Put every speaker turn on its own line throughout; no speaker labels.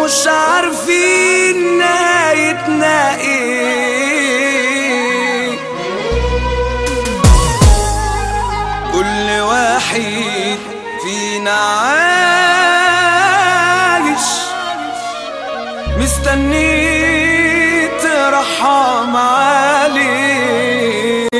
ومش عارفين نهايتنا ايه. كل واحد فينا عايش مستني ترحم عليه.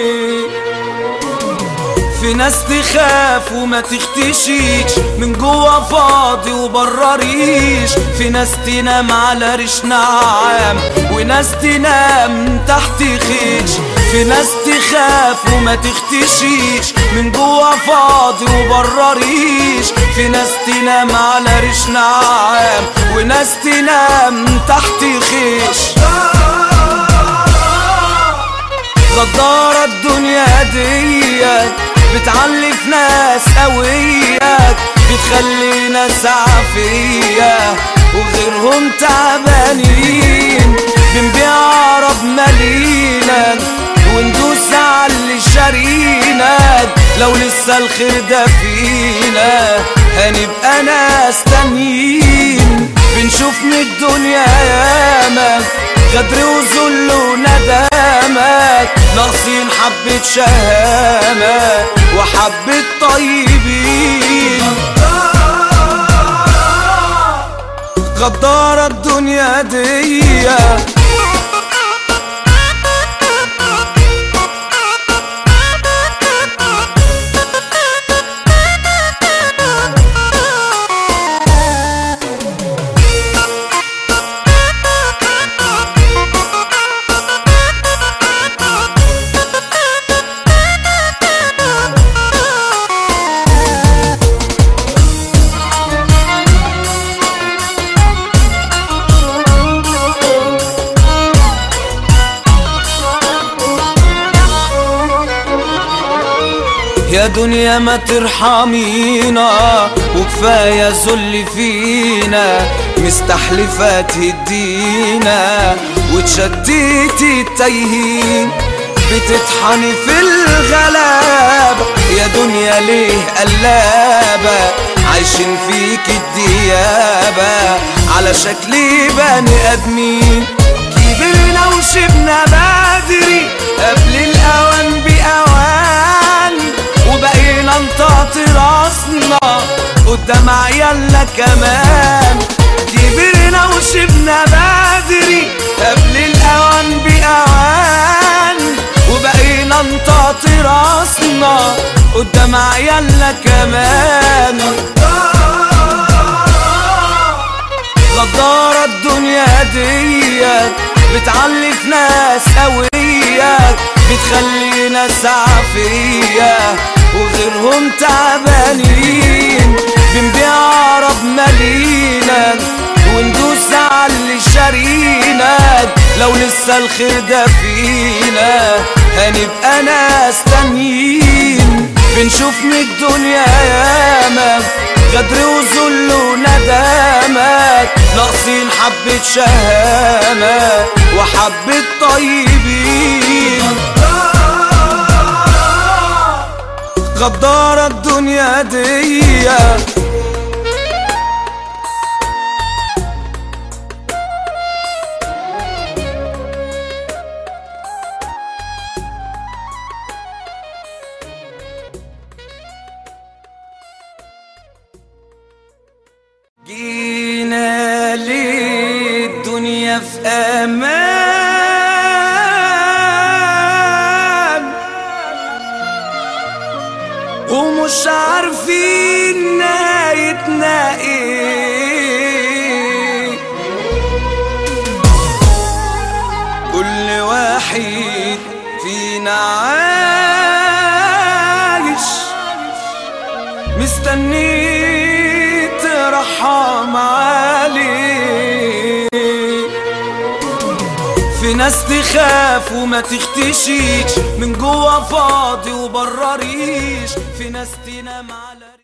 في ناس تخاف وما تختشيش، من جوا فاضي وبره ريش. في ناس تنام على ريش نعام، وناس تنام تحت خيش. في ناس تخاف وما تختشيش، من جوا فاضي وبره ريش. في ناس تنام على ريش نعام، وناس تنام تحت خيش. غدارة الدنيا ديت بتعلف ناس قوية، بتخلي ناس عافية وغيرهم تعبانين. بنبيع عرب مالينا وندوس على اللي شارينا. لو لسه الخير ده فينا هنبقى ناس تانيين. بنشوف من الدنيا ياما غدر وذل وندامات، ناقصين حبة شهامة وحبة طيبين. غدارة الدنيا دي يا دنيا ما ترحمينا، وكفاية ذل فينا. مستحلفة تهدينا وتشتتي التايهين، بتطحني في الغلابة. يا دنيا ليه قلابة، عايشين فيك الديابة على شكل بني ادمين. كبرنا وشبنا بدري قبل الاوان باوان، وبقينا نطاطي راسنا قدام عيالنا كمان. كبرنا وشبنا بدري قبل الاوان باوان، وبقينا نطاطي راسنا قدام عيالنا كمان. غدارة الدنيا ديت بتعلف ناس قوية، بتخلي ناس عافية وغيرهم تعبانين. بنبيع عرب مالينا وندوس على اللي شارينا. لو لسه الخير ده فينا هنبقى ناس تانيين. بنشوف من الدنيا ياما غدر وذل وندامات، ناقصين حبة شهامة وحبة طيبين. غدارة الدنيا دي جينا للدنيا في امان، ومش عارفين نهايتنا ايه. كل واحد فينا عايش مستني ترحم عليه. في ناس تخاف وما تختشيش، من جوا فاضي وبره ريش. في ناس تنام على